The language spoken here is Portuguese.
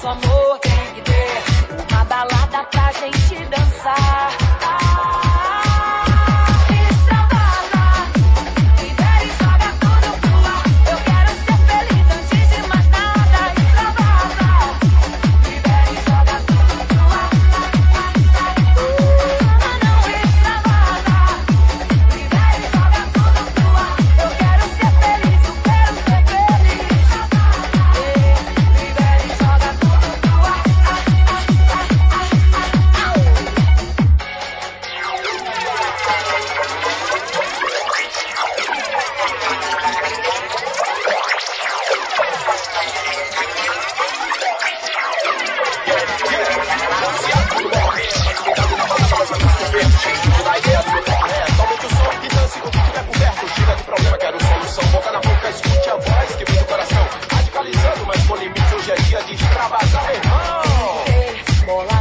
amor tem que ter uma balada pra gente dançar. Extravasa, libera e joga tudo pro ar. Eu quero ser feliz antes de mais nada. Extravasa, libera e joga tudo pro ar. Não, extravasa, libera e joga tudo pro ar. Eu quero ser feliz, eu quero ser feliz. Libera e joga tudo pro ar. Aumente o som e dance com o que tiver por perto. Tira do problema, quero solução. Boca na boca, escute a voz que vem do coração. Radicalizando, mas com limite. Hoje é dia de extravasar, irmão. Bola